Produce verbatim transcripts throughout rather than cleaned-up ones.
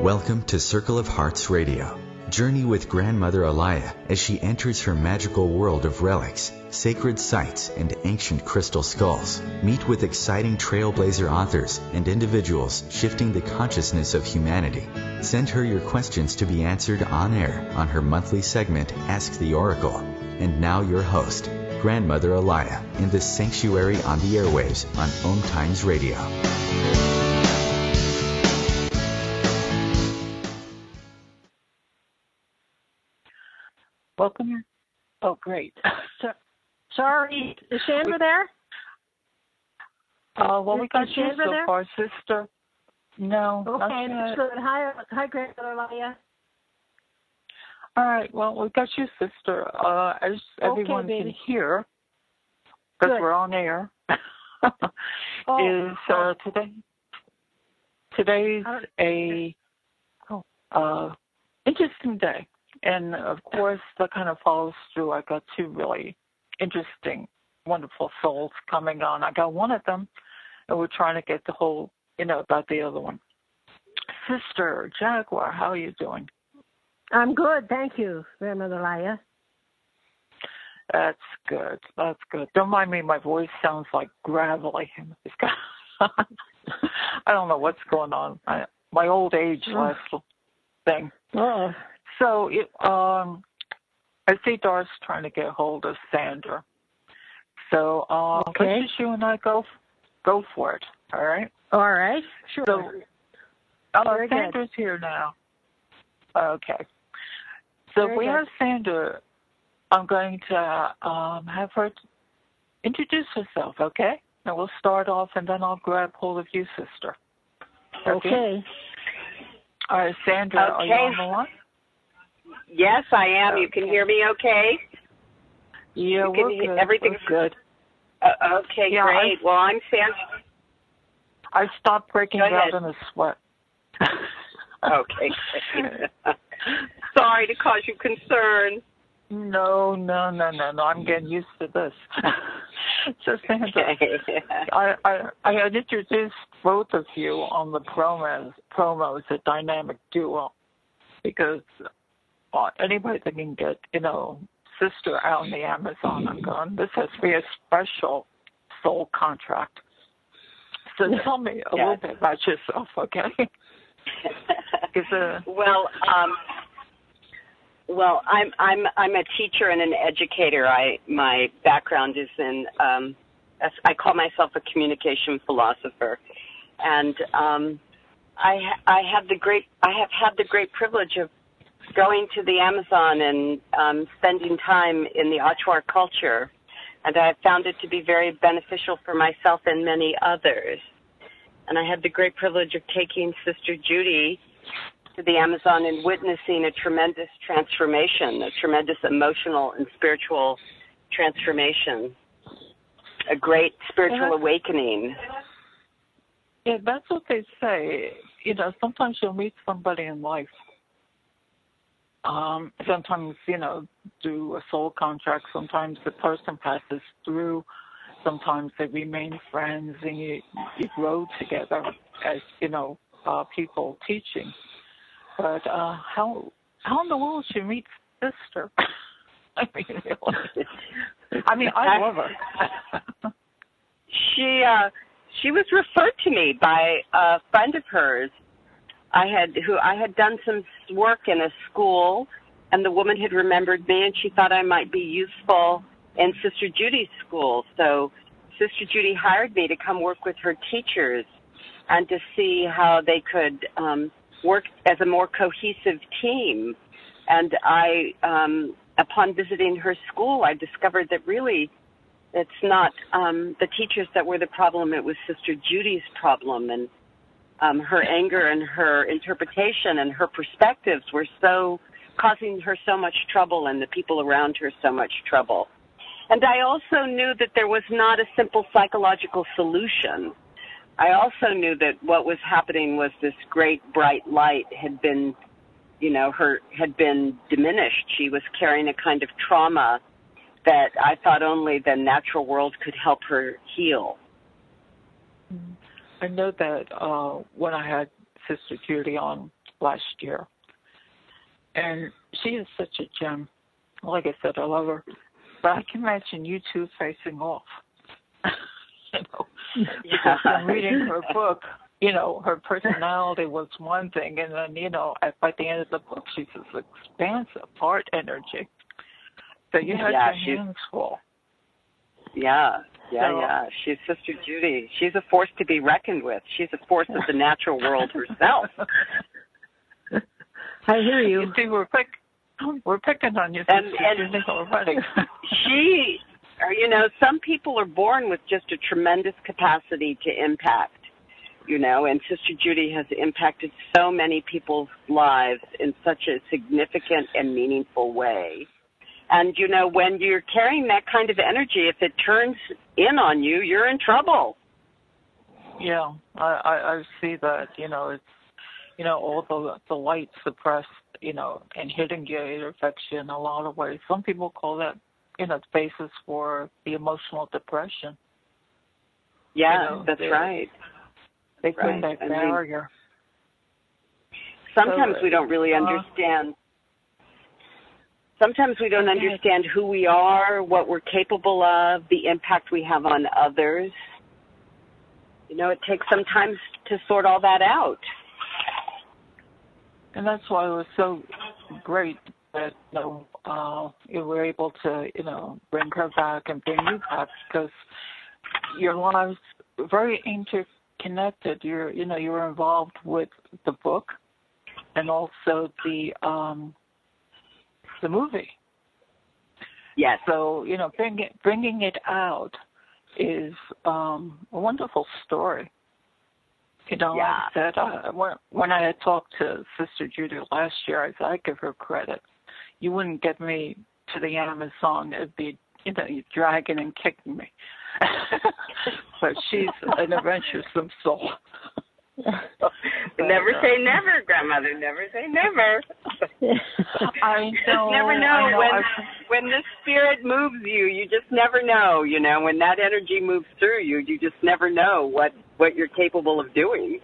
Welcome to Circle of Hearts Radio. Journey with Grandmother Alaya as she enters her magical world of relics, sacred sites, and ancient crystal skulls. Meet with exciting trailblazer authors and individuals shifting the consciousness of humanity. Send her your questions to be answered on air on her monthly segment, Ask the Oracle. And now your host, Grandmother Alaya, in the sanctuary on the airwaves on Om Times Radio. Welcome. Oh, great. So, sorry, is Chandra there? Uh, well, is, we got you so there? far, sister. No. Okay, that's good. Hi, hi, Grandmother Alaya. All right. Well, we got you, sister. Uh, as everyone okay, can hear, because we're on air, oh, is uh, today. Today's a uh, interesting day. And, of course, that kind of follows through. I got two really interesting, wonderful souls coming on. I got one of them, and we're trying to get the whole, you know, about the other one. Sister Jaguar, how are you doing? I'm good, thank you, Grandmother Alaya. That's good. That's good. Don't mind me. My voice sounds like gravelly. I don't know what's going on. I, my old age last thing. Oh. So it, um, I see Dar's trying to get hold of Sandra. So uh, okay. let's just you and I go go for it. All right. All right. Sure. So uh, Very Sandra's good. here now. Okay. So Very we good. have Sandra. I'm going to um, have her introduce herself. Okay. And we'll start off, and then I'll grab hold of you, sister. Okay. okay. All right, Sandra, okay. are you on the line? Yes, I am. Okay. You can hear me okay? Yeah, you we're can, good. Everything's we're good. Uh, okay, yeah, great. I, well, I'm Sandra. I stopped breaking Go out ahead. in a sweat. Okay. Sorry to cause you concern. No, no, no, no, no. I'm getting used to this. So, Sandra, okay. I, I, I had introduced both of you on the promos, promos, a dynamic duo, because uh, anybody that can get, you know, sister out in the Amazon, I'm going, this has to be a special soul contract. So tell me a yes. little bit about yourself, okay? uh, well, um, well, I'm I'm I'm a teacher and an educator. I my background is in um, I call myself a communication philosopher, and um, I I have the great I have had the great privilege of going to the Amazon and um, spending time in the Achuar culture, and I have found it to be very beneficial for myself and many others. And I had the great privilege of taking Sister Judy to the Amazon and witnessing a tremendous transformation, a tremendous emotional and spiritual transformation, a great spiritual awakening. Yeah, that's what they say. You know, sometimes you'll meet somebody in life. Um, sometimes, you know, do a soul contract. Sometimes the person passes through. Sometimes they remain friends, and you, you grow together as, you know, uh, people teaching. But uh, how how in the world did you meet sister? I mean, really. I mean, I love her. she uh, she was referred to me by a friend of hers. I had who I had done some work in a school, and the woman had remembered me, and she thought I might be useful in Sister Judy's school. So Sister Judy hired me to come work with her teachers and to see how they could um, work as a more cohesive team. And I, um, upon visiting her school, I discovered that really it's not um, the teachers that were the problem. It was Sister Judy's problem, and um, her anger and her interpretation and her perspectives were so causing her so much trouble and the people around her so much trouble. And I also knew that there was not a simple psychological solution. I also knew that what was happening was this great bright light had been, you know, her had been diminished. She was carrying a kind of trauma that I thought only the natural world could help her heal. I know that uh, when I had Sister Judy on last year. And she is such a gem. Like I said, I love her. But I can imagine you two facing off. you know, because in reading her book, you know, her personality was one thing, and then, you know, at, by the end of the book, she's this expansive heart energy. So you had yeah, your hands full. Yeah, yeah, so, yeah. She's Sister Judy. She's a force to be reckoned with. She's a force of the natural world herself. I hear you. You see, we're, pick, we're picking on you, and, Sister and Judy already. she, you know, some people are born with just a tremendous capacity to impact. You know, and Sister Judy has impacted so many people's lives in such a significant and meaningful way. And, you know, when you're carrying that kind of energy, if it turns in on you, you're in trouble. Yeah, I, I, I see that. You know, it's, you know, all the the light suppressed, you know, and hitting you, it affects you in a lot of ways. Some people call that, you know, the basis for the emotional depression. Yeah, you know, that's they, right. They put right. that I barrier. Mean, sometimes so, we don't really uh, understand. Sometimes we don't understand who we are, what we're capable of, the impact we have on others. You know, it takes some time to sort all that out. And that's why it was so great that, you know, uh, you were able to, you know, bring her back and bring you back, because your lives are very interconnected. You're, you know, you were involved with the book and also the um, the movie. Yes. So, you know, bring it, bringing it out is um, a wonderful story. You know, yeah. like I said, I, when, when I had talked to Sister Judy last year, I said, I give her credit. You wouldn't get me to the Amazon. It'd be, you know, dragging and kicking me. But she's an adventuresome soul. Never say never, grandmother. Never say never. I know. Never know, I know. when I, when the spirit moves you. You just never know. You know, when that energy moves through you, you just never know what what you're capable of doing.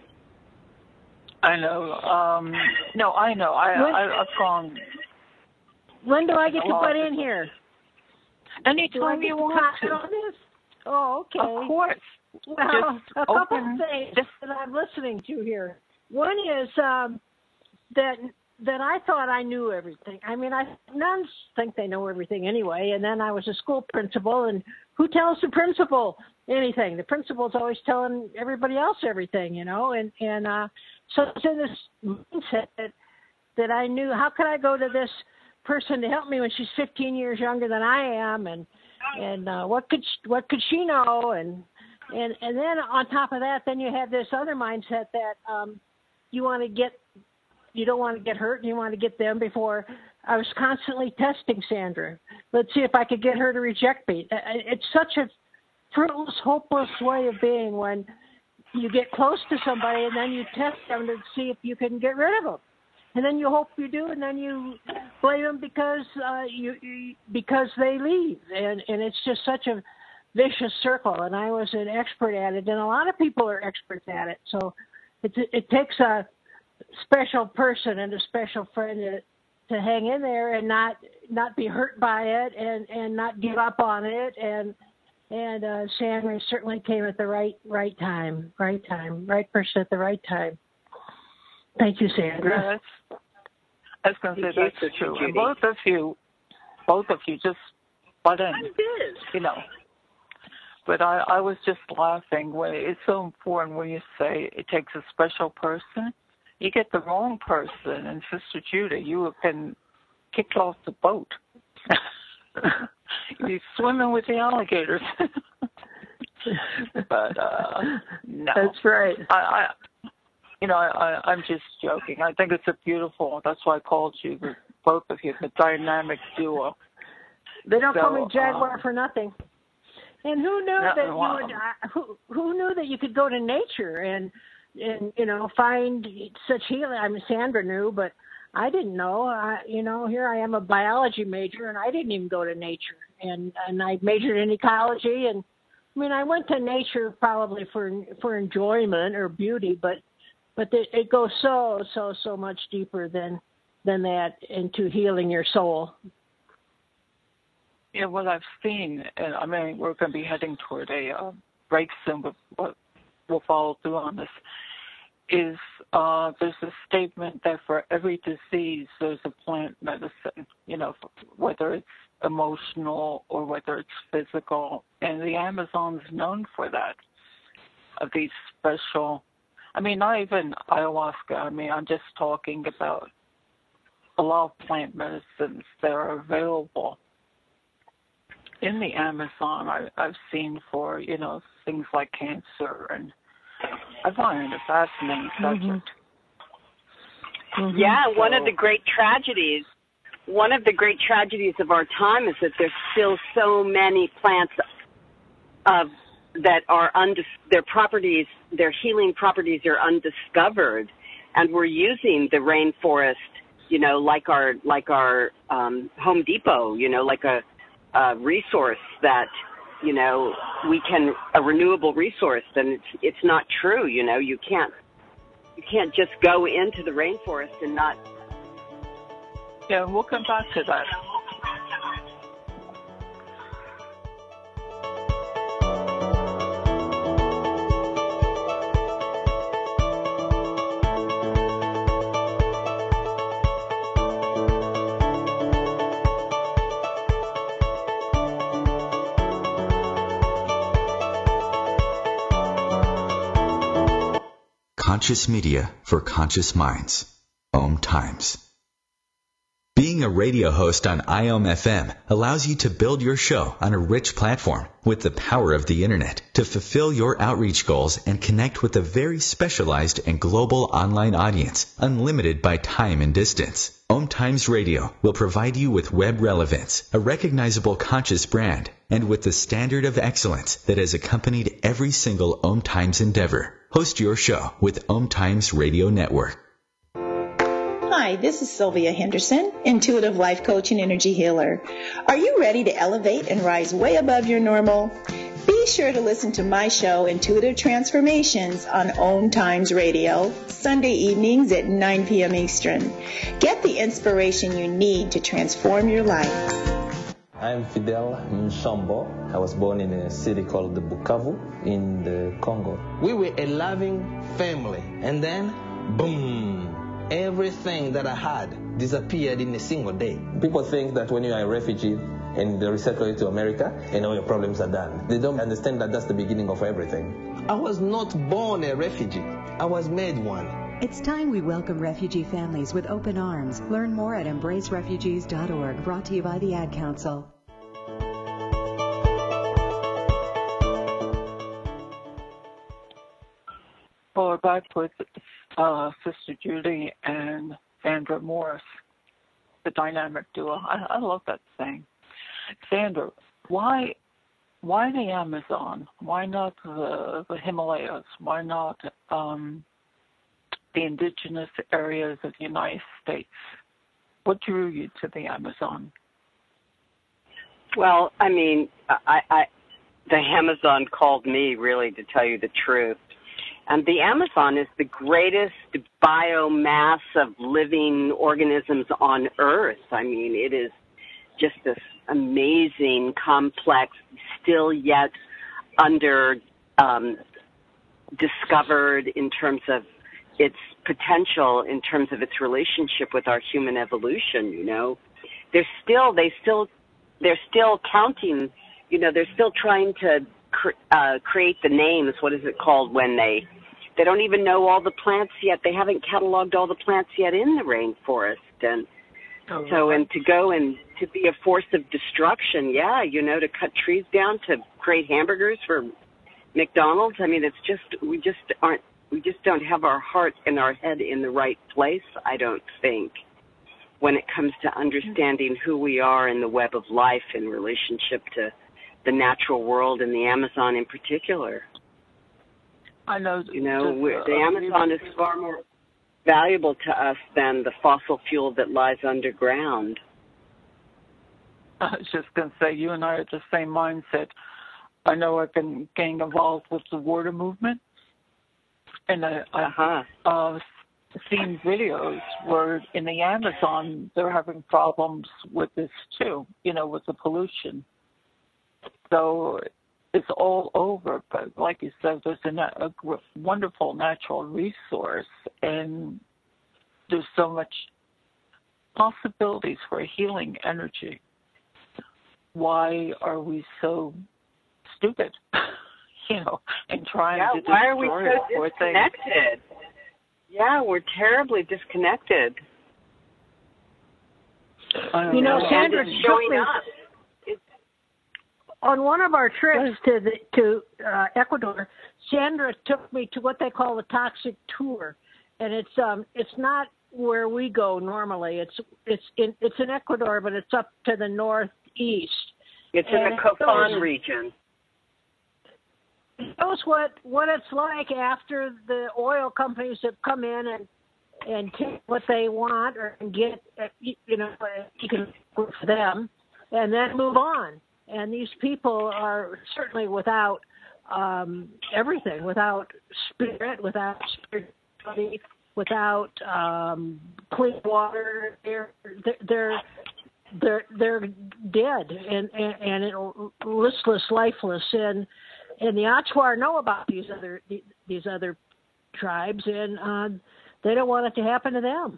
I know. Um, no, I know. I, when, I I've gone. When do I get to butt in here? Anytime you want to. On this? Oh, okay. Of course. Well, just a couple open, of things just, that I'm listening to here. One is um, that that I thought I knew everything. I mean, I nuns think they know everything anyway. And then I was a school principal, and who tells the principal anything? The principal's always telling everybody else everything, you know. And and uh, so it's in this mindset that that I knew. How could I go to this person to help me when she's fifteen years younger than I am? And and uh, what could she, what could she know? And And and then on top of that, then you have this other mindset that um, you want to get, you don't want to get hurt, and you want to get them before. I was constantly testing Sandra. Let's see if I could get her to reject me. It's such a fruitless, hopeless way of being when you get close to somebody and then you test them to see if you can get rid of them. And then you hope you do, and then you blame them because uh, you, you because they leave. And, and it's just such a vicious circle, and I was an expert at it, and a lot of people are experts at it. So it, it takes a special person and a special friend to, to hang in there and not not be hurt by it, and, and not give up on it. And and uh, Sandra certainly came at the right right time, right time, right person at the right time. Thank you, Sandra. Yeah, that's, I was going to say that's true. And both of you, both of you just butt in. I did. You know. But I, I was just laughing. When it's so important when you say it takes a special person. You get the wrong person, and Sister Judy, you have been kicked off the boat. You're swimming with the alligators. But uh, no, that's right. I, I you know, I, I, I'm just joking. I think it's a beautiful. That's why I called you, the, both of you, the dynamic duo. They don't so, call me Jaguar um, for nothing. And who knew no, that wow. you would? Uh, who who knew that you could go to nature and and you know find such healing? I mean, Sandra knew, but I didn't know. I, you know, here I am, a biology major, and I didn't even go to nature. And and I majored in ecology, and I mean, I went to nature probably for for enjoyment or beauty, but but it, it goes so, so, so much deeper than than that into healing your soul. Yeah, what I've seen, and I mean, we're going to be heading toward a uh, break soon, but what we'll follow through on this, is uh, there's a statement that for every disease, there's a plant medicine, you know, whether it's emotional or whether it's physical. And the Amazon's known for that, of these special, I mean, not even ayahuasca. I mean, I'm just talking about a lot of plant medicines that are available in the Amazon. I, I've seen for, you know, things like cancer, and I find it a fascinating subject. Mm-hmm. Yeah, so, one of the great tragedies, one of the great tragedies of our time is that there's still so many plants of that are undis- their properties, their healing properties are undiscovered, and we're using the rainforest, you know, like our like our um, Home Depot, you know, like a, a resource that, you know, we can, a renewable resource, and it's it's not true, you know, you can't you can't just go into the rainforest and not. Yeah, we'll come back to that. Conscious media for conscious minds. Om Times. Being a radio host on I O M F M allows you to build your show on a rich platform with the power of the internet to fulfill your outreach goals and connect with a very specialized and global online audience, unlimited by time and distance. Om Times Radio will provide you with web relevance, a recognizable conscious brand, and with the standard of excellence that has accompanied every single Om Times endeavor. Host your show with Om Times Radio Network. Hi, this is Sylvia Henderson, intuitive life coach and energy healer. Are you ready to elevate and rise way above your normal? Be sure to listen to my show, Intuitive Transformations, on Om Times Radio, Sunday evenings at nine p.m. Eastern. Get the inspiration you need to transform your life. I'm Fidel Mshombo. I was born in a city called the Bukavu in the Congo. We were a loving family, and then, boom, everything that I had disappeared in a single day. People think that when you are a refugee and they resettle you to America, and all your problems are done. They don't understand that that's the beginning of everything. I was not born a refugee. I was made one. It's time we welcome refugee families with open arms. Learn more at embrace refugees dot org, brought to you by the Ad Council. Well, we're back with uh, Sister Judy and Sandra Morris, the dynamic duo. I, I love that saying. Sandra, why why the Amazon? Why not the, the Himalayas? Why not um, the indigenous areas of the United States? What drew you to the Amazon? Well, I mean, I, I, the Amazon called me, really, to tell you the truth. And the Amazon is the greatest biomass of living organisms on Earth. I mean, it is just this amazing, complex, still yet under um, discovered in terms of its potential, in terms of its relationship with our human evolution. You know, they're still, they still, they're still counting. You know, they're still trying to cre- uh, create the names. What is it called when they? They don't even know all the plants yet. They haven't cataloged all the plants yet in the rainforest. And oh, so, and to go and to be a force of destruction, yeah, you know, to cut trees down to create hamburgers for McDonald's. I mean, it's just, we just aren't, we just don't have our heart and our head in the right place, I don't think, when it comes to understanding who we are in the web of life in relationship to the natural world and the Amazon in particular. I know. You know, just, we're, uh, the Amazon is far more valuable to us than the fossil fuel that lies underground. I was just going to say, you and I are the same mindset. I know I've been getting involved with the water movement, And I, Uh-huh. I've uh, seen videos where in the Amazon they're having problems with this too, you know, with the pollution. So it's all over. But like you said, there's a, a wonderful natural resource, and there's so much possibilities for healing energy. Why are we so stupid, you know, and trying yeah, to destroy why are we so disconnected? Things? Yeah, we're terribly disconnected. You know, know. Sandra it's showing me, up. It's, on one of our trips to the, to uh, Ecuador, Sandra took me to what they call the toxic tour, and it's um it's not where we go normally. It's it's in it's in Ecuador, but it's up to the northeast. it's and in the Kofan region. It shows what what it's like after the oil companies have come in and and take what they want or get, you know, you can work for them, and then move on. And these people are certainly without um, everything, without spirit, without spirituality, without um, clean water. They're they're they're they're dead and and, and it, listless, lifeless. And and the Achuar know about these other these other tribes, and uh, they don't want it to happen to them.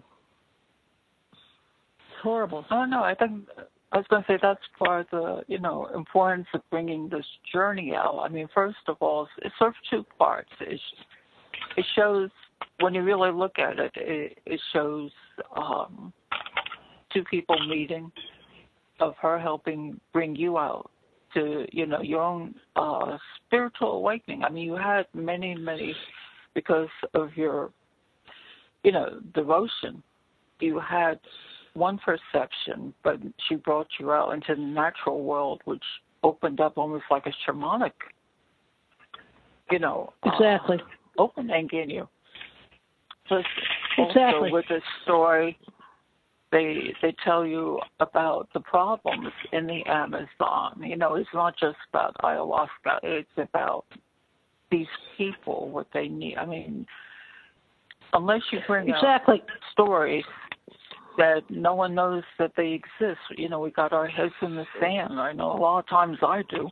It's horrible. Oh no, I think I was going to say that's part of the, you know, importance of bringing this journey out. I mean, first of all, it's sort of two parts. It, it shows, when you really look at it, it, it shows um, two people meeting, of her helping bring you out to, you know, your own uh, spiritual awakening. I mean, you had many, many, because of your, you know, devotion, you had one perception, but she brought you out into the natural world, which opened up almost like a shamanic, you know, exactly uh, opening in you. So exactly. Also with this story, they they tell you about the problems in the Amazon. You know, it's not just about ayahuasca; it's about these people, what they need. I mean, unless you bring exactly out stories that no one knows that they exist. You know, we got our heads in the sand. I know a lot of times I do.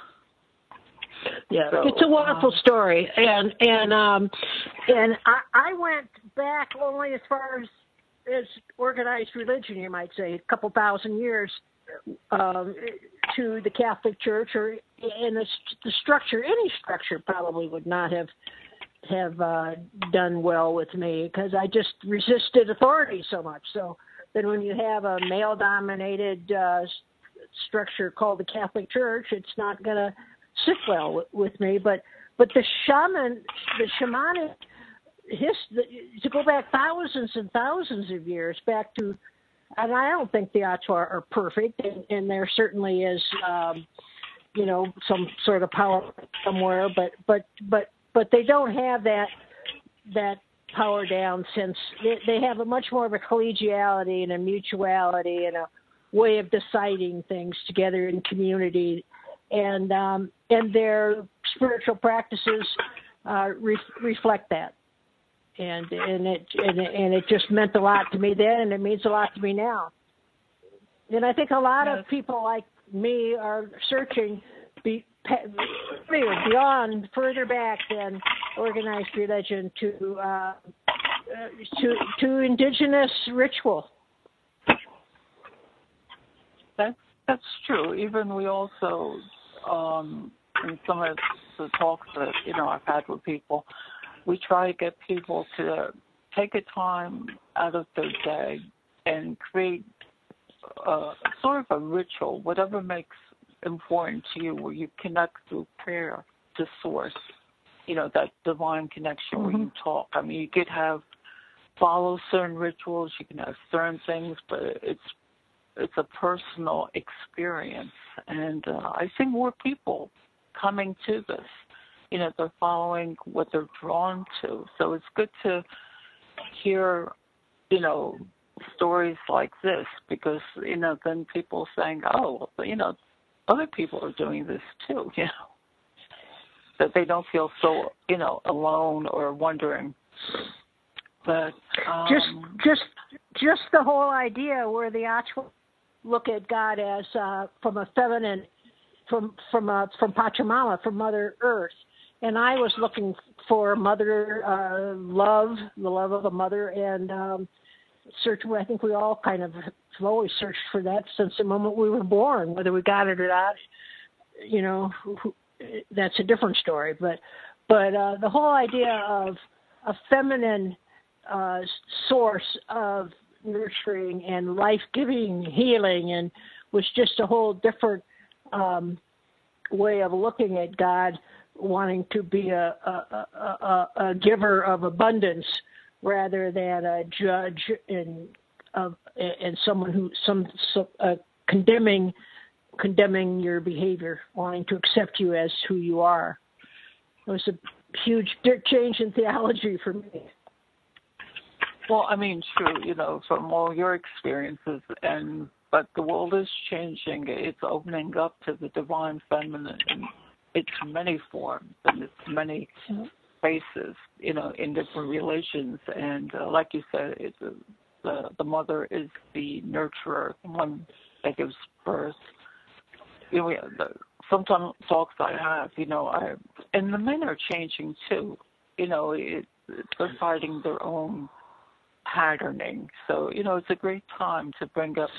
Yeah, so, it's a wonderful um, story, and and um, and I, I went back only as far as as organized religion, you might say, a couple thousand years um, to the Catholic Church, or in the, the structure. Any structure probably would not have have uh, done well with me because I just resisted authority so much. So then when you have a male-dominated uh, structure called the Catholic Church, it's not going to sit well with, with me. But but the shaman, the shamanic, his, the, to go back thousands and thousands of years back to, and I don't think the Achuar are perfect, and, and there certainly is, um, you know, some sort of power somewhere, but but but. But they don't have that that power down, since they, they have a much more of a collegiality and a mutuality and a way of deciding things together in community, and um, and their spiritual practices uh, re- reflect that, and and it and, and it just meant a lot to me then, and it means a lot to me now. And I think a lot yes. of people like me are searching. Be, beyond, further back than organized religion, to uh, to to indigenous ritual. That's that's true. Even we also, um, in some of the talks that you know I've had with people, we try to get people to take a time out of their day and create uh, sort of a ritual, whatever makes important to you, where you connect through prayer to source, you know, that divine connection mm-hmm. where you talk. I mean, you could have follow certain rituals, you can have certain things, but it's it's a personal experience. And uh, I see more people coming to this. You know, they're following what they're drawn to. So it's good to hear, you know, stories like this, because, you know, then people saying, oh, well, you know, other people are doing this too, you know. that they don't feel so, you know, alone or wondering. But um, just, just, just the whole idea where the actual look at God as uh, from a feminine, from from uh, from Pachamama, from Mother Earth, and I was looking for mother uh, love, the love of a mother, and um, search. I think we all kind of have always searched for that since the moment we were born, whether we got it or not. You know, that's a different story. But but uh, the whole idea of a feminine uh, source of nurturing and life-giving healing, and was just a whole different um, way of looking at God, wanting to be a, a, a, a giver of abundance rather than a judge and of and someone who some, some uh, condemning condemning your behavior, wanting to accept you as who you are. It was a huge change in theology for me. Well, I mean, true, you know, from all your experiences, and but the world is changing. It's opening up to the divine feminine in its many forms and its many faces, you know, in different religions. And uh, like you said, it's a, the the mother is the nurturer, the one that gives birth. You know, the, sometimes talks I have, you know, I and the men are changing too. You know, it, they're fighting their own patterning. So, you know, it's a great time to bring up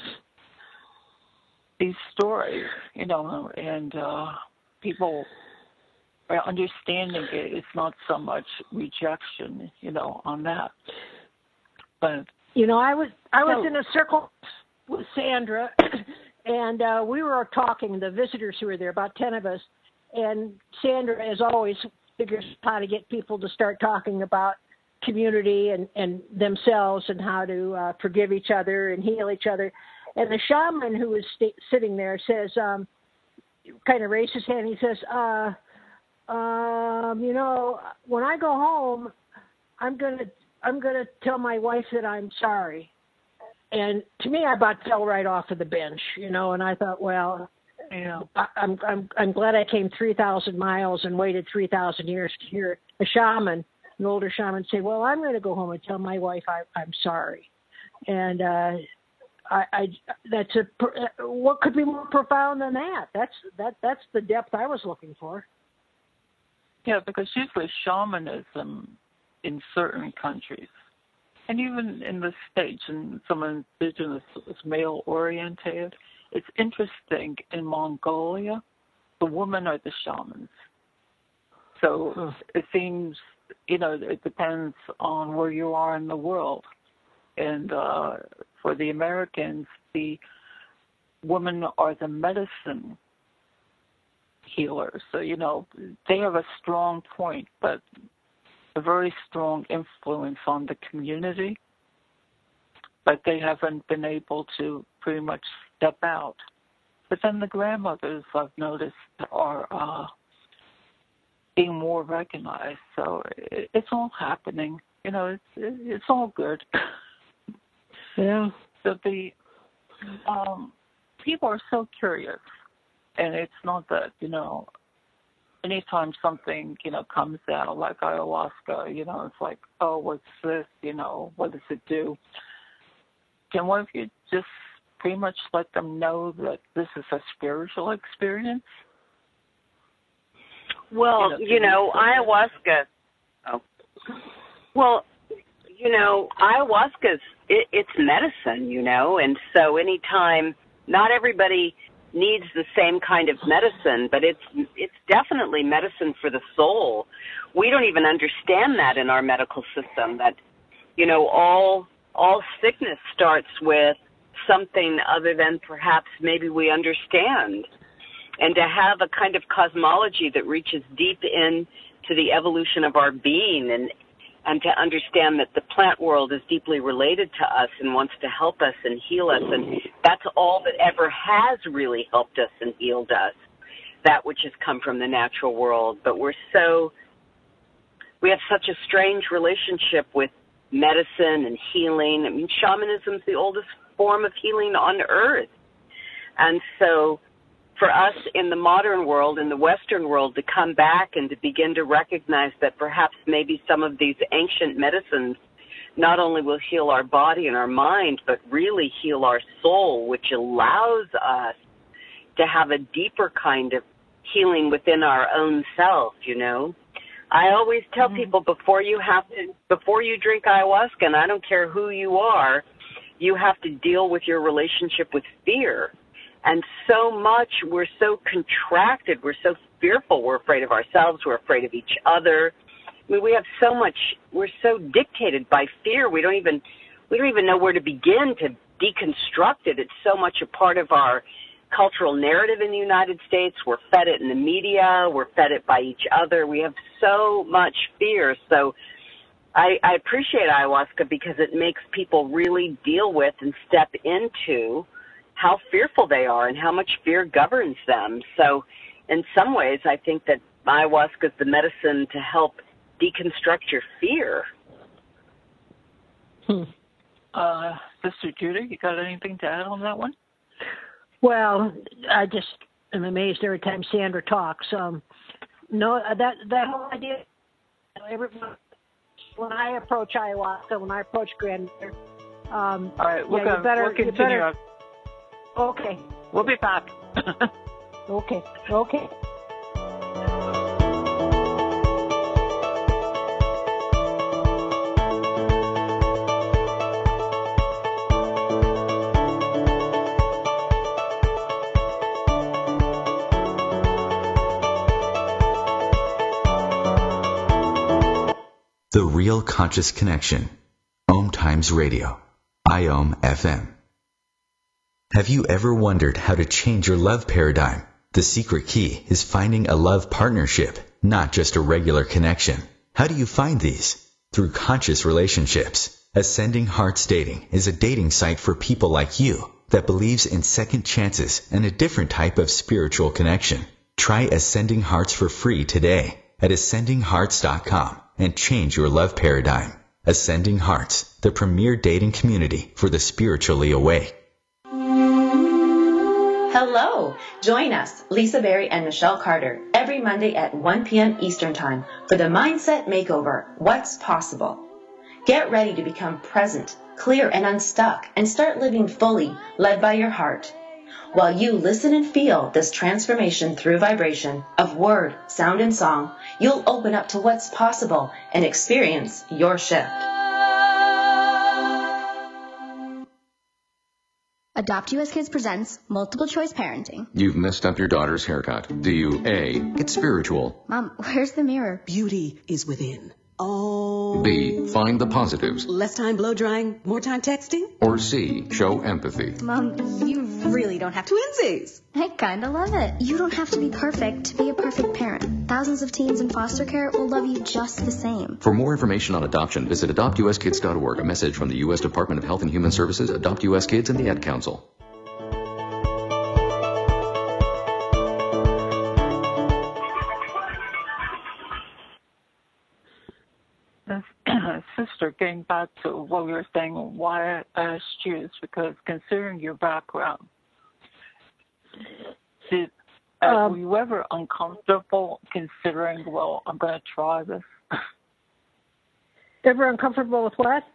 these stories, you know, and uh, people are understanding it. It's not so much rejection, you know, on that. But you know, I was I was so, in a circle with Sandra, and uh, we were talking, the visitors who were there, about ten of us, and Sandra, as always, figures how to get people to start talking about community and, and themselves and how to uh, forgive each other and heal each other. And the shaman who was st- sitting there says, um, kind of raised his hand. He says, uh, um, you know, when I go home, I'm gonna I'm gonna tell my wife that I'm sorry. And to me, I about fell right off of the bench, you know. And I thought, well, you know, I, I'm I'm I'm glad I came three thousand miles and waited three thousand years to hear a shaman. An older shaman say, well, I'm going to go home and tell my wife I, I'm sorry. And uh, I, I, that's a, what could be more profound than that? That's, that, that's the depth I was looking for. Yeah, because usually shamanism in certain countries, and even in the States, and some indigenous is male-oriented, it's interesting, in Mongolia, the women are the shamans. So huh. It seems, you know, it depends on where you are in the world. And uh, for the Americans, the women are the medicine healers. So, you know, they have a strong point, but a very strong influence on the community. But they haven't been able to pretty much step out. But then the grandmothers, I've noticed, are uh, being more recognized. So it, it's all happening. You know, it's it's all good. Yeah. So the um, people are so curious, and it's not that, you know, anytime something, you know, comes out like ayahuasca, you know, it's like, oh, what's this? You know, what does it do? Can one of you just pretty much let them know that this is a spiritual experience? Well, you know, you know ayahuasca. Oh, well, you know, ayahuasca's it, it's medicine, you know, and so anytime, not everybody needs the same kind of medicine, but it's it's definitely medicine for the soul. We don't even understand that in our medical system. That, you know, all all sickness starts with something other than perhaps maybe we understand. And to have a kind of cosmology that reaches deep into the evolution of our being, and and to understand that the plant world is deeply related to us and wants to help us and heal us, and that's all that ever has really helped us and healed us, that which has come from the natural world. But we're so, we have such a strange relationship with medicine and healing. I mean, shamanism is the oldest form of healing on earth. And so for us in the modern world, in the Western world, to come back and to begin to recognize that perhaps maybe some of these ancient medicines not only will heal our body and our mind, but really heal our soul, which allows us to have a deeper kind of healing within our own self, you know. I always tell mm-hmm. people before you have to, before you drink ayahuasca, and I don't care who you are, you have to deal with your relationship with fear. And so much, we're so contracted, we're so fearful, we're afraid of ourselves, we're afraid of each other. I mean, we have so much, we're so dictated by fear, we don't even, we don't even know where to begin to deconstruct it. It's so much a part of our cultural narrative in the United States. We're fed it in the media, we're fed it by each other. We have so much fear. So I, I appreciate ayahuasca because it makes people really deal with and step into how fearful they are and how much fear governs them. So in some ways, I think that ayahuasca is the medicine to help deconstruct your fear. Hmm. Uh, Sister Judy, you got anything to add on that one? Well, I just am amazed every time Sandra talks. Um, no, that that whole idea. Every, when I approach ayahuasca, when I approach grandmother, um, all right, we're yeah, going to we'll continue. Better, okay, we'll be back. okay, okay. The Real Conscious Connection. Om Times Radio. I O M F M. Have you ever wondered how to change your love paradigm? The secret key is finding a love partnership, not just a regular connection. How do you find these? Through conscious relationships. Ascending Hearts Dating is a dating site for people like you that believes in second chances and a different type of spiritual connection. Try Ascending Hearts for free today at ascending hearts dot com. And change your love paradigm. Ascending Hearts, the premier dating community for the spiritually awake. Hello! Join us, Lisa Berry and Michelle Carter, every Monday at one p.m. Eastern Time for the Mindset Makeover, What's Possible. Get ready to become present, clear, and unstuck, and start living fully, led by your heart. While you listen and feel this transformation through vibration of word, sound, and song, you'll open up to what's possible and experience your shift. Adopt U S Kids presents Multiple Choice Parenting. You've messed up your daughter's haircut. Do you A, get spiritual? Mom, where's the mirror? Beauty is within. Oh. B, find the positives. Less time blow drying, more time texting. Or C, show empathy. Mom, you really don't have to. Twinsies. I kinda love it. You don't have to be perfect to be a perfect parent. Thousands of teens in foster care will love you just the same. For more information on adoption, visit adopt u s kids dot org. A message from the U S Department of Health and Human Services, Adopt U S Kids, and the Ad Council. Sister, getting back to what we were saying, why I asked you is because considering your background, did, uh, um, were you ever uncomfortable considering, well, I'm going to try this? Ever uncomfortable with what?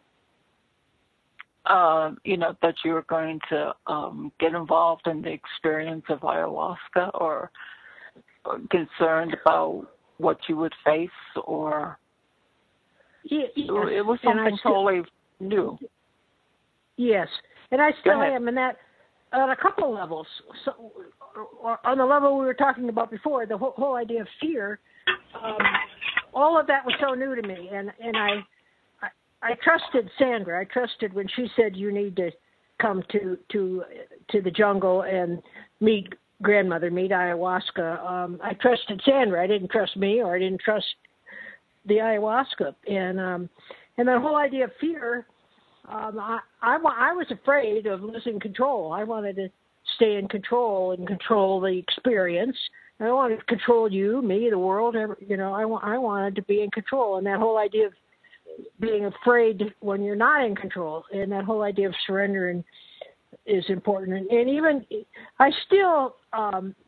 Uh, you know, that you were going to um, get involved in the experience of ayahuasca, or, or concerned about what you would face, or... Yeah, yes. It was something still, totally new. Yes, and I still am, and that on a couple levels. So, on the level we were talking about before, the whole, whole idea of fear, um, all of that was so new to me, and and I, I I trusted Sandra. I trusted when she said you need to come to to to the jungle and meet grandmother, meet ayahuasca. Um, I trusted Sandra. I didn't trust me, or I didn't trust the ayahuasca, and um, and that whole idea of fear. Um, I, I I was afraid of losing control. I wanted to stay in control and control the experience. I wanted to control you, me, the world. You know, I I wanted to be in control, and that whole idea of being afraid when you're not in control, and that whole idea of surrendering is important. And, and even I still um,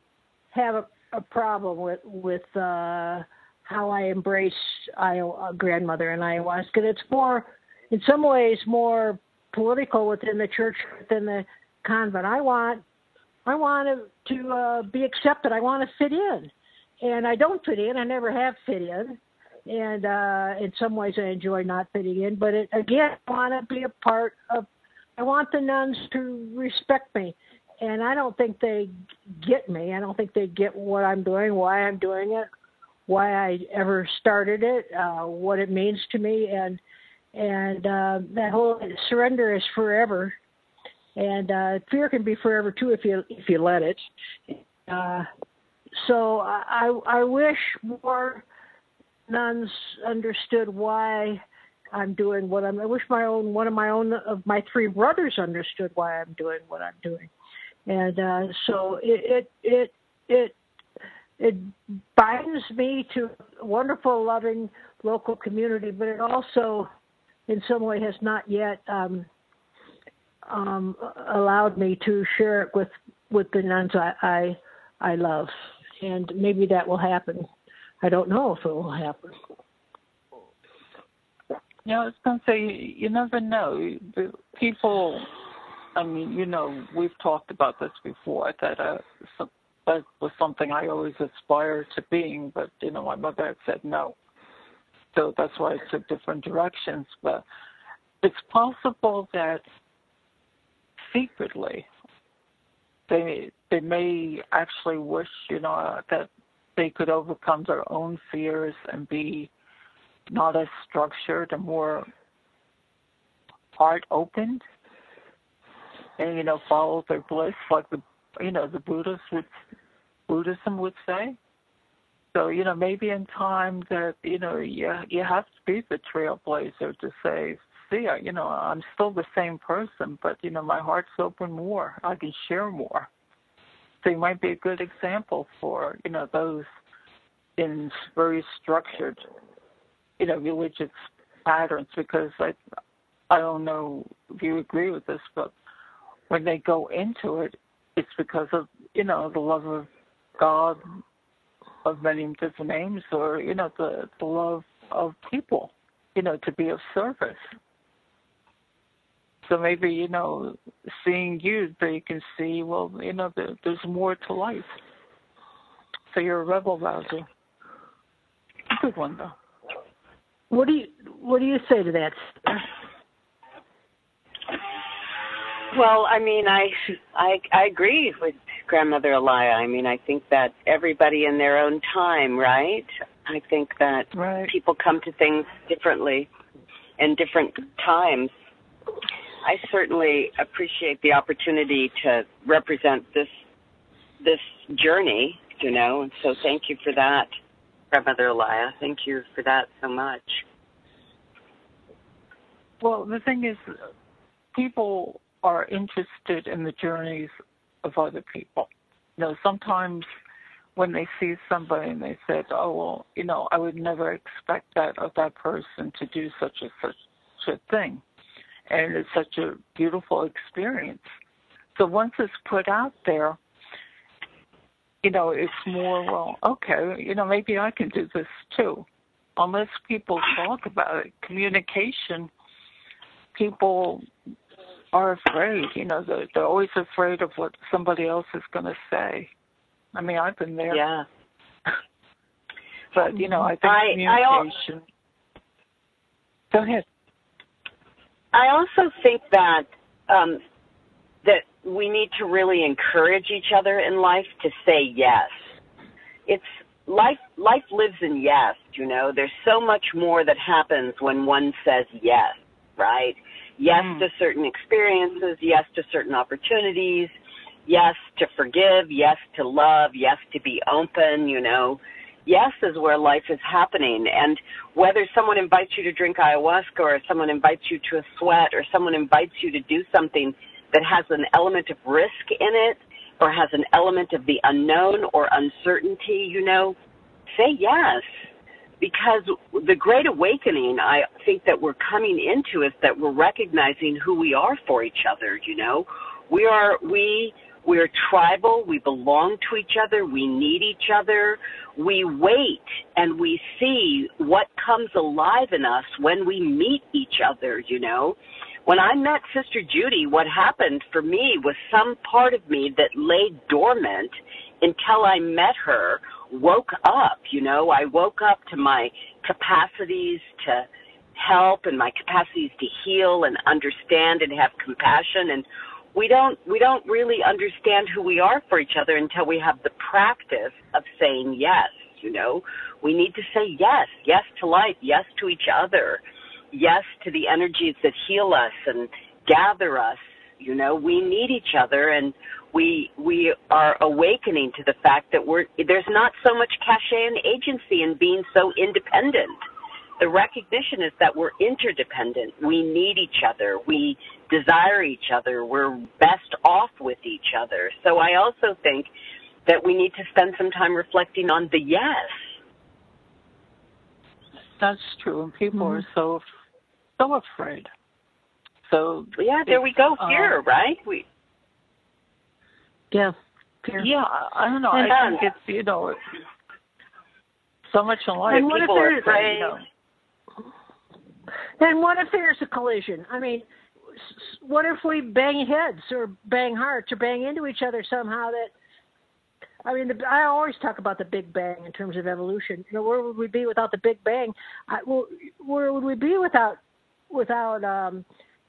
have a, a problem with with uh, how I embrace Iowa, grandmother and ayahuasca. It's more, in some ways, more political within the church, within the convent. I want, I want to, to uh, be accepted. I want to fit in, and I don't fit in. I never have fit in, and uh, in some ways, I enjoy not fitting in. But it, again, I want to be a part of. I want the nuns to respect me, and I don't think they get me. I don't think they get what I'm doing, why I'm doing it, why I ever started it, uh, what it means to me, and and uh, that whole surrender is forever, and uh, fear can be forever too if you if you let it. Uh, so I I wish more nuns understood why I'm doing what I'm. I wish my own one of my own of my three brothers understood why I'm doing what I'm doing, and uh, so it it it it it binds me to a wonderful, loving local community, but it also, in some way, has not yet um, um, allowed me to share it with, with the nuns I, I I love, and maybe that will happen. I don't know if it will happen. Yeah, I was going to say, you, you never know. The people, I mean, you know, we've talked about this before, that uh, some, that was something I always aspired to being, but, you know, my mother had said no. So that's why I took different directions. But it's possible that secretly they they may actually wish, you know, that they could overcome their own fears and be not as structured and more heart opened, and you know, follow their bliss, like the you know the Buddhists would Buddhism would say. So you know, maybe in time that you know you you have to be the trailblazer to say, see, you know, I'm still the same person, but you know, my heart's open more. I can share more. So you might be a good example for you know those in very structured, you know, religious patterns, because I, I don't know if you agree with this, but when they go into it, it's because of, you know, the love of God, of many different names, or, you know, the, the love of people, you know, to be of service. So maybe, you know, seeing you, they can see, well, you know, there, there's more to life. So you're a rebel rouser. Good one, though. What do you What do you say to that? Well, I mean, I, I I agree with Grandmother Elia. I mean, I think that everybody in their own time, right? I think that right. people come to things differently in different times. I certainly appreciate the opportunity to represent this this journey, you know, and so thank you for that, Grandmother Elia. Thank you for that so much. Well, the thing is, people are interested in the journeys of other people. You know, sometimes when they see somebody and they said, oh, well, you know, I would never expect that of that person to do such a such, such a thing. And it's such a beautiful experience. So once it's put out there, you know, it's more, well, okay, you know, maybe I can do this too. Unless people talk about it, communication, people are afraid, you know, they're, they're always afraid of what somebody else is going to say. I mean, I've been there. Yeah. But, you know, I think I, communication. I, Go ahead. I also think that um, that we need to really encourage each other in life to say yes. It's life. Life lives in yes. You know, there's so much more that happens when one says yes. Right? Yes mm. to certain experiences. Yes to certain opportunities. Yes to forgive. Yes to love. Yes to be open. You know. Yes is where life is happening. And whether someone invites you to drink ayahuasca or someone invites you to a sweat or someone invites you to do something that has an element of risk in it or has an element of the unknown or uncertainty, you know, say yes. Because the great awakening I think that we're coming into is that we're recognizing who we are for each other, you know. We are, we We're tribal. We belong to each other. We need each other. We wait and we see what comes alive in us when we meet each other, you know. When I met Sister Judy, what happened for me was some part of me that lay dormant until I met her woke up, you know. I woke up to my capacities to help and my capacities to heal and understand and have compassion. And we don't we don't really understand who we are for each other until we have the practice of saying yes, you know. We need to say yes, yes to life, yes to each other, yes to the energies that heal us and gather us, you know. We need each other, and we we are awakening to the fact that we're there's not so much cachet and agency in being so independent. The recognition is that we're interdependent. We need each other. We desire each other. We're best off with each other. So I also think that we need to spend some time reflecting on the yes. That's true. And people mm-hmm. are so so afraid. So yeah, there we go. Fear, uh, right? We. Yeah. Fear. Yeah, I don't know. And, I think it's, you know, so much in life. And what people if are afraid. You know. And what if there's a collision? I mean, what if we bang heads or bang hearts or bang into each other somehow? That I mean, the, I always talk about the Big Bang in terms of evolution. You know, where would we be without the Big Bang? I, well, where would we be without without um,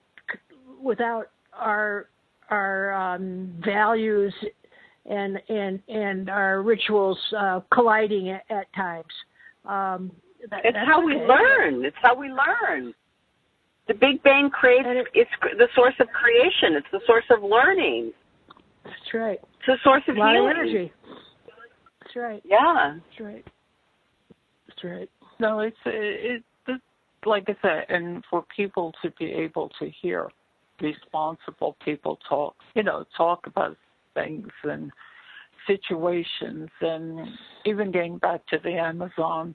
without our our um, values and and and our rituals uh, colliding at, at times? Um, that, it's how okay. we learn. It's how we learn. The Big Bang creates, it, it's the source of creation. It's the source of learning. That's right. It's the source of a lot healing. Of energy. That's right. Yeah. That's right. That's right. No, it's, it, it, like I said, and for people to be able to hear responsible people talk, you know, talk about things and situations, and even getting back to the Amazon,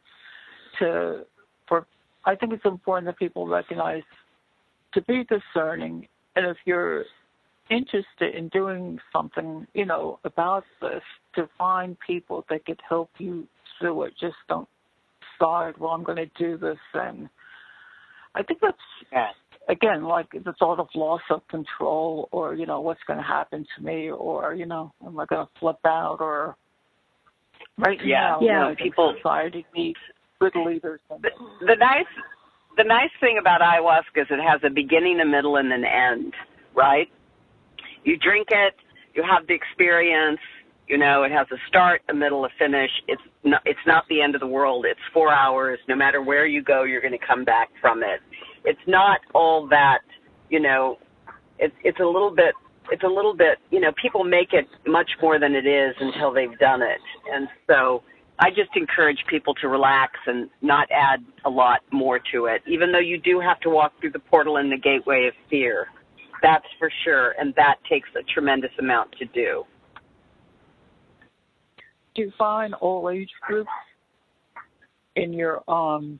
to for I think it's important that people recognize to be discerning, and if you're interested in doing something, you know, about this, to find people that could help you through it. Just don't decide, well, I'm going to do this, and I think that's yeah. again like the thought of loss of control, or you know, what's going to happen to me, or you know, am I going to flip out, or right yeah. now, yeah, like people society needs good leaders. The, the nice, the nice thing about ayahuasca is it has a beginning, a middle, and an end. Right? You drink it, you have the experience. You know, it has a start, a middle, a finish. It's not, it's not the end of the world. It's four hours. No matter where you go, you're going to come back from it. It's not all that. You know, it's it's a little bit. It's a little bit. You know, people make it much more than it is until they've done it, and so. I just encourage people to relax and not add a lot more to it, even though you do have to walk through the portal and the gateway of fear. That's for sure, and that takes a tremendous amount to do. Do you find all age groups in your um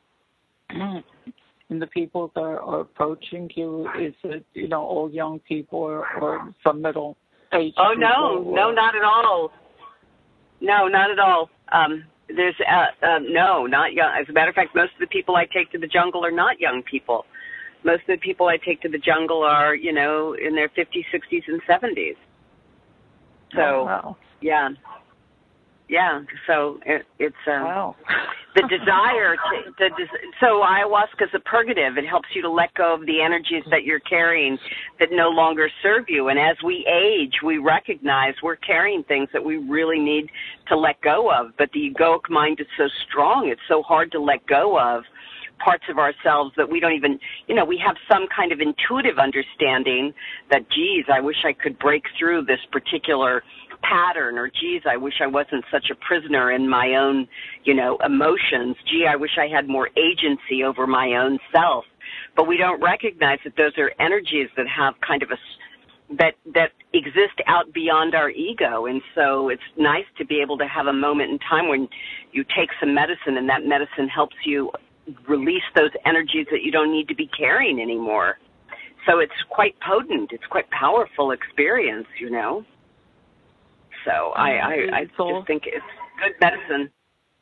in the people that are approaching you? Is it, you know, all young people or, or some middle age? Oh no, or, no, not at all. No, not at all. Um, there's uh, um, no, not young. As a matter of fact, most of the people I take to the jungle are not young people. Most of the people I take to the jungle are, you know, in their fifties, sixties, and seventies. So, oh, wow. yeah, yeah. So it, it's um, wow. the desire to. The des- so ayahuasca is a purgative. It helps you to let go of the energies that you're carrying that no longer serve you. And as we age, we recognize we're carrying things that we really need to let go of. But the egoic mind is so strong; it's so hard to let go of parts of ourselves that we don't even, you know, we have some kind of intuitive understanding that, geez, I wish I could break through this particular pattern, or geez, I wish I wasn't such a prisoner in my own, you know, emotions. Gee, I wish I had more agency over my own self. But we don't recognize that those are energies that have kind of a, that, that exist out beyond our ego. And so it's nice to be able to have a moment in time when you take some medicine and that medicine helps you release those energies that you don't need to be carrying anymore. So it's quite potent. It's quite powerful experience, you know. So I, I, I just think it's good medicine.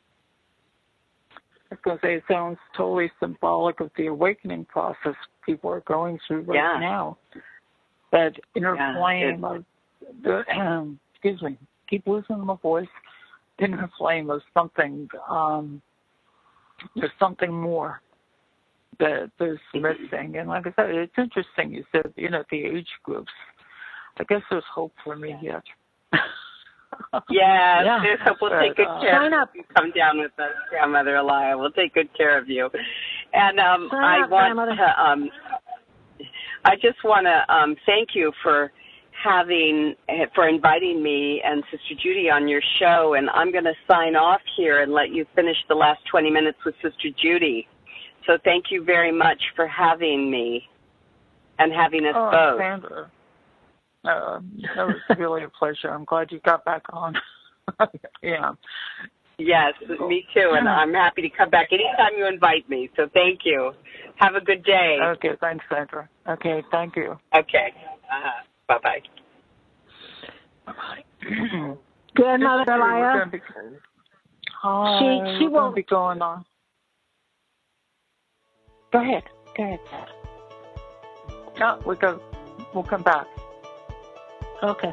I was going to say, it sounds totally symbolic of the awakening process people are going through right yeah. now. That inner yeah, flame of the, um, excuse me, keep losing my voice, inner flame of something, um, there's something more that there's missing. And like I said, it's interesting you said, you know, the age groups. I guess there's hope for me yet. Yeah, yeah, there's hope. We'll take good uh, care of you. Come down with us, Grandmother Elia. We'll take good care of you. And um, I up, want to, um, I just want to um, thank you for having, for inviting me and Sister Judy on your show. And I'm going to sign off here and let you finish the last twenty minutes with Sister Judy. So thank you very much for having me and having us oh, both. Sandra. Uh, that was really a pleasure. I'm glad you got back on. yeah. Yes, me too. And I'm happy to come back anytime you invite me. So thank you. Have a good day. Okay, thanks, Sandra. Okay, thank you. Okay. Uh-huh. Bye-bye. Bye-bye. Grandmother Elia. Be, hi, she she won't be going on. Go ahead. Go ahead. No, we go. We'll come back. Okay.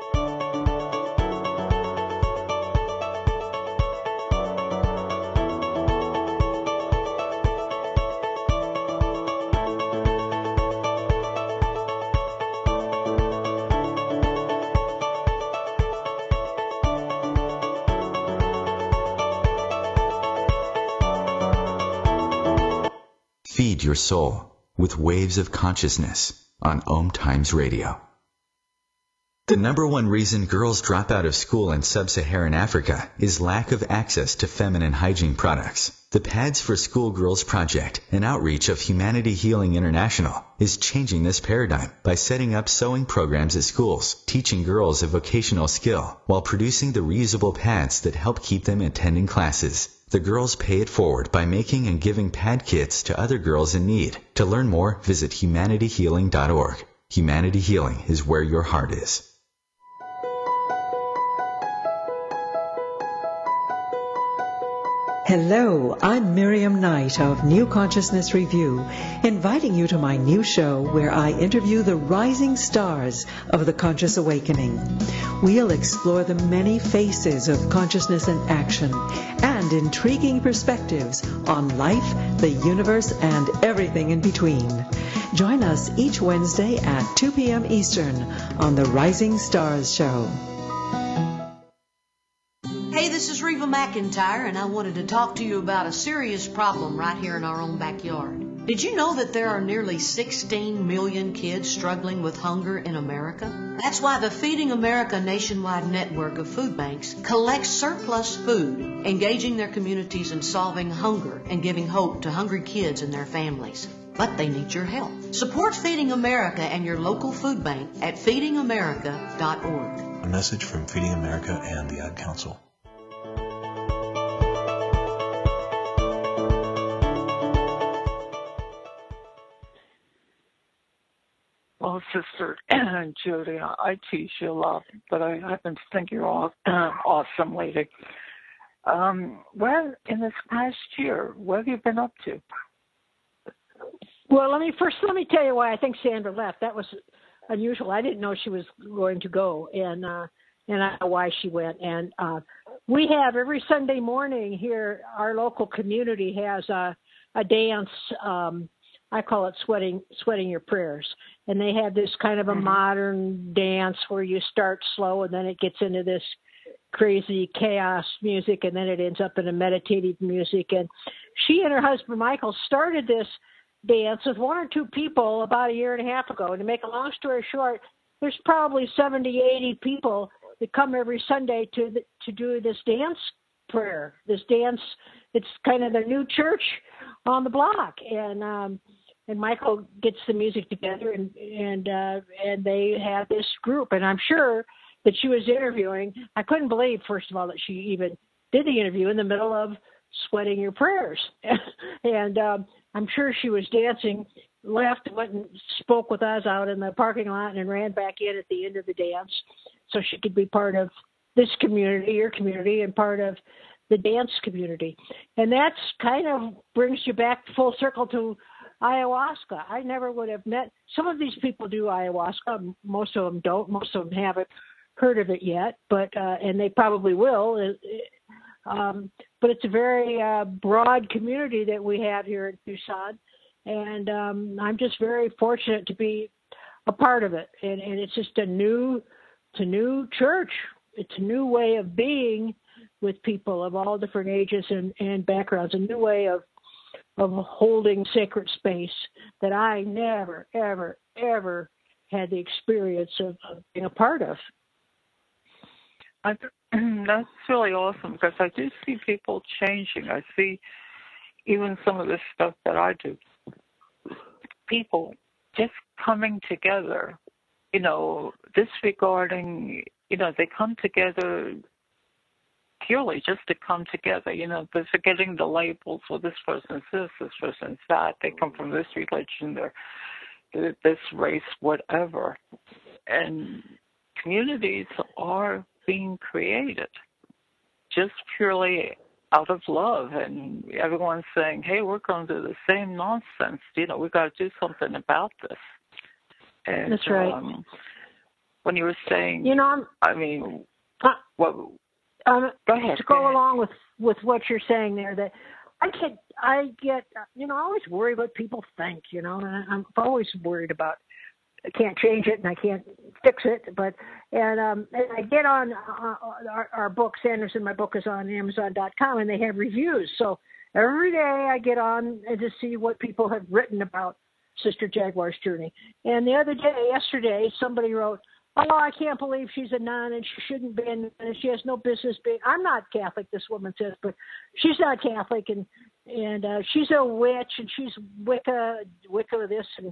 Feed your soul with Waves of Consciousness on Om Times Radio. The number one reason girls drop out of school in sub-Saharan Africa is lack of access to feminine hygiene products. The Pads for Schoolgirls Project, an outreach of Humanity Healing International, is changing this paradigm by setting up sewing programs at schools, teaching girls a vocational skill, while producing the reusable pads that help keep them attending classes. The girls pay it forward by making and giving pad kits to other girls in need. To learn more, visit humanity healing dot org. Humanity Healing is where your heart is. Hello, I'm Miriam Knight of New Consciousness Review, inviting you to my new show where I interview the rising stars of the conscious awakening. We'll explore the many faces of consciousness in action and intriguing perspectives on life, the universe, and everything in between. Join us each Wednesday at two p.m. Eastern on the Rising Stars Show. Hey, this is Reva McEntire, and I wanted to talk to you about a serious problem right here in our own backyard. Did you know that there are nearly sixteen million kids struggling with hunger in America? That's why the Feeding America nationwide network of food banks collects surplus food, engaging their communities in solving hunger and giving hope to hungry kids and their families. But they need your help. Support Feeding America and your local food bank at feeding america dot org. A message from Feeding America and the Ad Council. Well, Sister Judy, I tease you a lot, but I happen to think you're aw- awesome lady. Um, well, in this past year, what have you been up to? Well, let me first let me tell you why I think Sandra left. That was unusual. I didn't know she was going to go, and uh, and I know why she went. And uh, we have every Sunday morning here. Our local community has a a dance. Um, I call it sweating sweating your prayers, and they have this kind of a mm-hmm. modern dance where you start slow and then it gets into this crazy chaos music, and then it ends up in a meditative music. And she and her husband Michael started this dance with one or two people about a year and a half ago. And to make a long story short, there's probably seventy, eighty people that come every Sunday to the, to do this dance prayer. This dance, it's kind of the new church on the block. And um, and Michael gets the music together, and and uh, and they have this group. And I'm sure that she was interviewing. I couldn't believe, first of all, that she even did the interview in the middle of sweating your prayers. and um, I'm sure she was dancing, left, went and spoke with us out in the parking lot, and ran back in at the end of the dance so she could be part of this community, your community, and part of the dance community. And that's kind of brings you back full circle to ayahuasca. I never would have met, some of these people do ayahuasca, most of them don't, most of them haven't heard of it yet, but uh, and they probably will. Um, but it's a very uh, broad community that we have here in Tucson, and um, I'm just very fortunate to be a part of it. And, and it's just a new, it's a new church. It's a new way of being with people of all different ages and, and backgrounds, a new way of of holding sacred space that I never, ever, ever had the experience of, of being a part of. I, that's really awesome, because I do see people changing. I see even some of the stuff that I do, people just coming together, you know, disregarding, you know, they come together purely just to come together. You know, they're forgetting the labels. Well, this person's this, this person's that. They come from this religion, they're this race, whatever. And communities are being created just purely out of love. And everyone's saying, hey, we're going through the same nonsense. You know, we've got to do something about this. And, that's right. Um, when you were saying, you know, I'm, I mean, uh, what... Um, go ahead, to go go ahead. along with, with what you're saying there, that I get, I get, you know, I always worry what people think, you know, and I'm always worried about, I can't change it and I can't fix it, but, and, um, and I get on uh, our, our book, Sanderson, my book is on Amazon dot com, and they have reviews. So every day I get on and to see what people have written about Sister Jaguar's journey. And the other day, yesterday, somebody wrote, oh, I can't believe she's a nun and she shouldn't be a nun and she has no business being. I'm not Catholic, this woman says, but she's not Catholic, and and uh, she's a witch and she's Wicca, Wicca this, and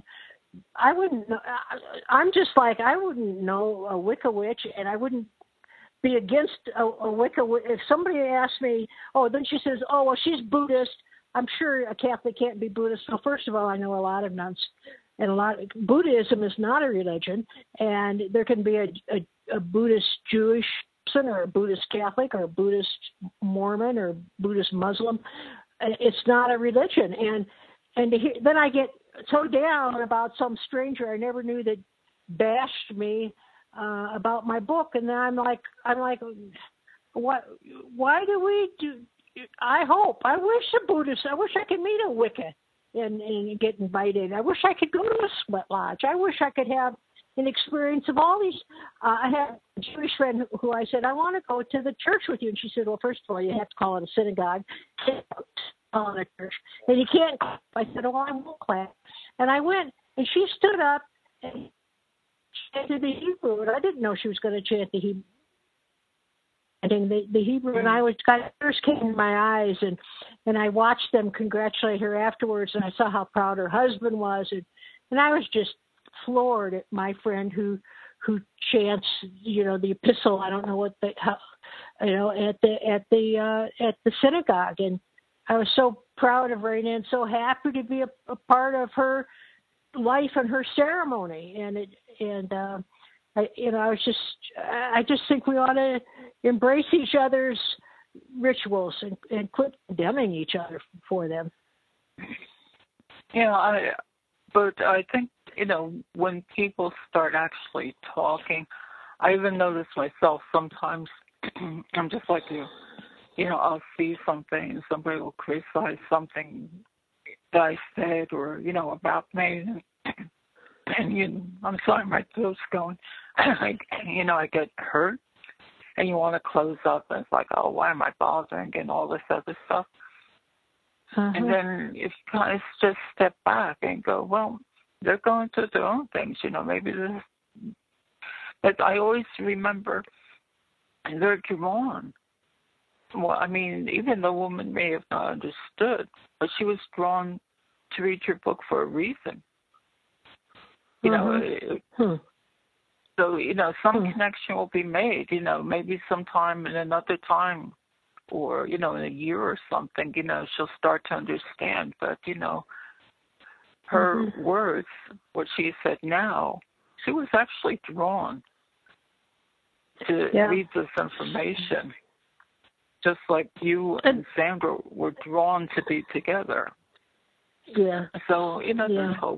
I wouldn't know. I'm just like, I wouldn't know a Wicca witch, and I wouldn't be against a, a Wicca. If somebody asked me, oh, then she says, oh, well, she's Buddhist. I'm sure a Catholic can't be Buddhist. So first of all, I know a lot of nuns. And a lot of, Buddhism is not a religion, and there can be a, a, a Buddhist Jewish person or a Buddhist Catholic or a Buddhist Mormon or Buddhist Muslim. It's not a religion. And and to hear, then I get so down about some stranger I never knew that bashed me uh, about my book, and then I'm like, I'm like, what? Why do we do? I hope, I wish a Buddhist, I wish I could meet a Wicca. And, and get invited. I wish I could go to a sweat lodge. I wish I could have an experience of all these. Uh, I had a Jewish friend who, who I said, I want to go to the church with you. And she said, well, first of all, you have to call it a synagogue. You can't call it a church. And you can't. I said, oh, I won't clap. And I went, and she stood up and chanted the Hebrew. And I didn't know she was going to chant the Hebrew. The, the Hebrew, and I was got tears came in my eyes, and and I watched them congratulate her afterwards, and I saw how proud her husband was, and and I was just floored at my friend who who chants, you know, the epistle. I don't know what the how, you know, at the at the uh, at the synagogue, and I was so proud of Raina and so happy to be a, a part of her life and her ceremony, and it and. Uh, I, you know, I was just, I just think we ought to embrace each other's rituals and, and quit condemning each other for them. Yeah, I, but I think, you know, when people start actually talking, I even notice myself sometimes, I'm just like you, you know, I'll see something and somebody will criticize something that I said or, you know, about me. And you, I'm sorry, my throat's going. I, you know, I get hurt, and you want to close up, and it's like, oh, why am I bothering, and all this other stuff. Uh-huh. And then if you kind of just step back and go, well, they're going through their own things, you know, maybe this. But I always remember they're drawn. Well, I mean, even the woman may have not understood, but she was drawn to read your book for a reason. You know, uh-huh. hmm. So, you know, some hmm. connection will be made, you know, maybe sometime in another time or, you know, in a year or something, you know, she'll start to understand. But, you know, her mm-hmm. words, what she said now, she was actually drawn. to yeah. read this information. Just like you and Sandra were drawn to be together. Yeah. So, you know, yeah. there's hope.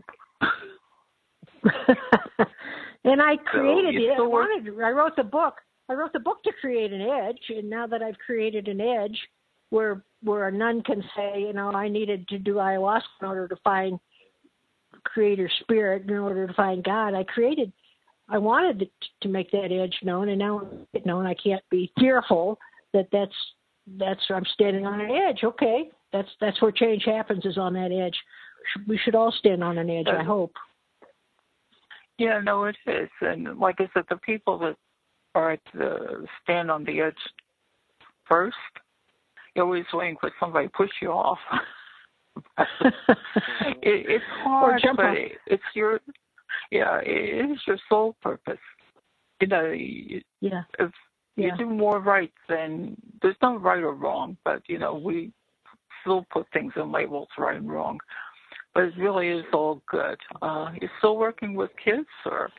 And I created so it. I, still wanted, I wrote the book. I wrote the book to create an edge, and now that I've created an edge where where a nun can say, you know, I needed to do ayahuasca in order to find Creator Spirit, in order to find God, I created, I wanted to make that edge known, and now it's known. I can't be fearful that that's, that's I'm standing on an edge. Okay, that's that's where change happens, is on that edge. We should all stand on an edge, I hope. Yeah, no, it is. And like I said, the people that are at the stand on the edge first, you're always waiting for somebody to push you off. it, it's hard, but it, it's your, yeah, it is your sole purpose. You know, you, yeah. if yeah. you do more right, then there's no right or wrong, but, you know, we still put things in labels, right and wrong. But it really is all good. Uh, you're still working with kids, or?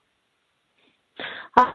Uh,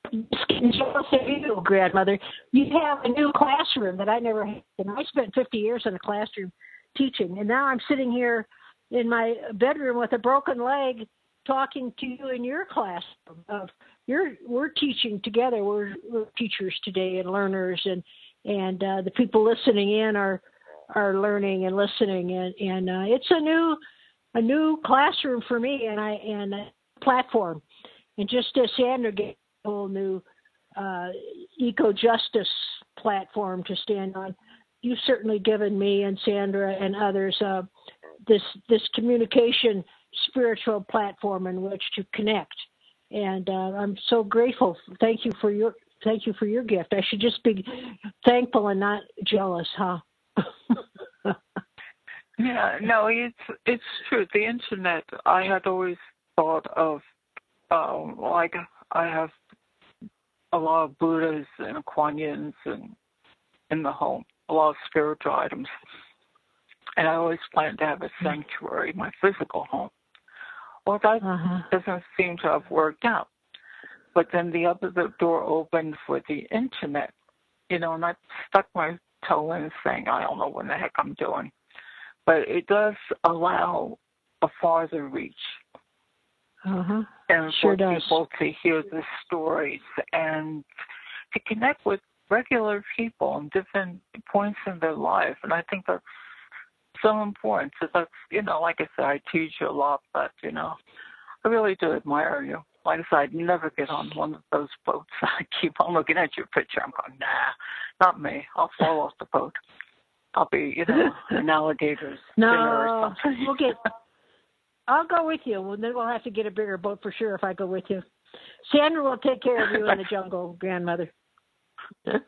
you, grandmother, you have a new classroom that I never had. And I spent fifty years in a classroom teaching, and now I'm sitting here in my bedroom with a broken leg talking to you in your classroom. Of you're, we're teaching together. We're, we're teachers today and learners, and, and uh, the people listening in are are learning and listening, and, and uh, it's a new a new classroom for me, and I and a platform. And just as Sandra gave a whole new uh, eco-justice platform to stand on, you've certainly given me and Sandra and others uh, this this communication spiritual platform in which to connect. And uh, I'm so grateful. Thank you for your thank you for your gift. I should just be thankful and not jealous, huh? Yeah, no, it's it's true. The internet, I had always thought of, um, like I have a lot of Buddhas and Kuan Yins in, in the home, a lot of spiritual items. And I always planned to have a sanctuary, my physical home. Well, that uh-huh. doesn't seem to have worked out. But then the other the door opened for the internet, you know, and I stuck my toe in saying, I don't know what the heck I'm doing. But it does allow a farther reach. Uh-huh. And sure for does. people to hear the stories and to connect with regular people on different points in their life. And I think that's so important. So that's, you know, like I said, I teach you a lot, but, you know, I really do admire you. Like I said, I'd never get on one of those boats. I keep on looking at your picture. I'm going, nah, not me. I'll fall off the boat. I'll be, you know, an alligator's dinner or something. We'll get, I'll go with you. Well, then we'll have to get a bigger boat for sure if I go with you. Sandra will take care of you in the jungle, grandmother. it,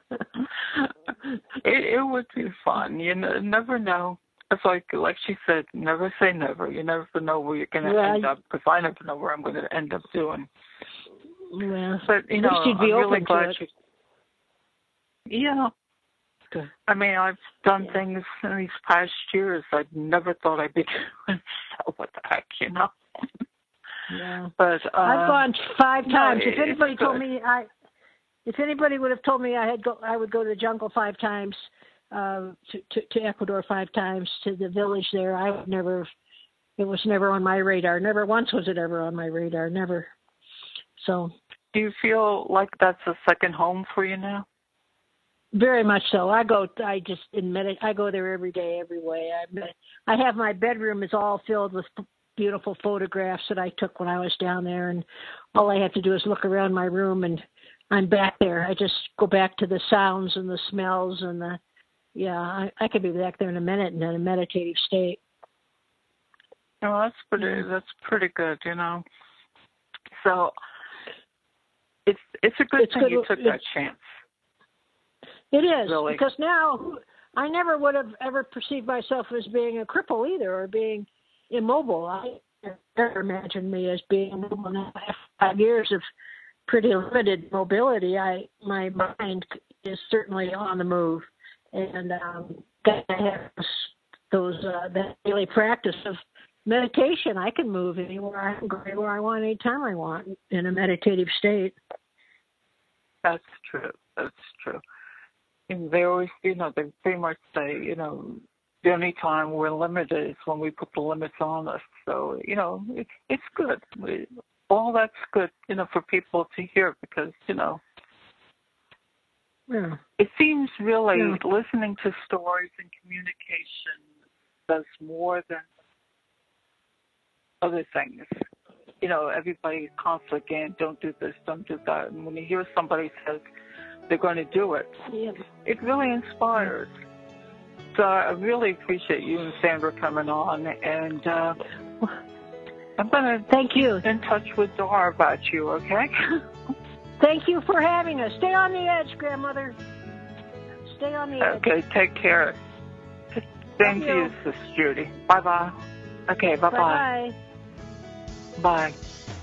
it would be fun. You know, never know. It's like, like she said, never say never. You never know where you're going to well, end up, because I never know where I'm going to end up doing. Well, but, you know, you'd be I'm really open glad to it. you... Yeah. Good. I mean, I've done yeah. things in these past years I never thought I'd be doing. So what the heck, you know? Yeah. But uh, I've gone five times. No, if anybody good. told me I, if anybody would have told me I had go, I would go to the jungle five times, uh, to, to to Ecuador five times, to the village there, I would never. It was never on my radar. Never once was it ever on my radar. Never. So. Do you feel like that's a second home for you now? Very much so. I go. I just admit it. I go there every day, every way. I, I have my bedroom is all filled with beautiful photographs that I took when I was down there, and all I have to do is look around my room, and I'm back there. I just go back to the sounds and the smells and the. Yeah, I, I could be back there in a minute in a meditative state. Oh, that's pretty. That's pretty good. You know. So it's it's a good it's thing good, you took that chance. It is, really. Because now I never would have ever perceived myself as being a cripple either, or being immobile. I never imagined me as being immobile. Now, after five years of pretty limited mobility, I my mind is certainly on the move, and um, I have those uh, that daily practice of meditation. I can move anywhere I can go anywhere I want, anytime I want, in a meditative state. That's true. That's true. And they always, you know, they pretty much say, you know, the only time we're limited is when we put the limits on us. So, you know, it's it's good. We, all that's good, you know, for people to hear because, you know, yeah. it seems really yeah. listening to stories and communication does more than other things. You know, everybody's constantly again, don't do this, don't do that. And when you hear somebody says they're going to do it, yeah. it really inspires. So I really appreciate you and Sandra coming on, and uh, I'm going to thank you. In touch with Dora about you, okay? Thank you for having us. Stay on the edge, Grandmother. Stay on the edge. Okay, take care. Same to you, Sister Judy. Bye-bye. Okay, bye-bye. Bye-bye. Bye.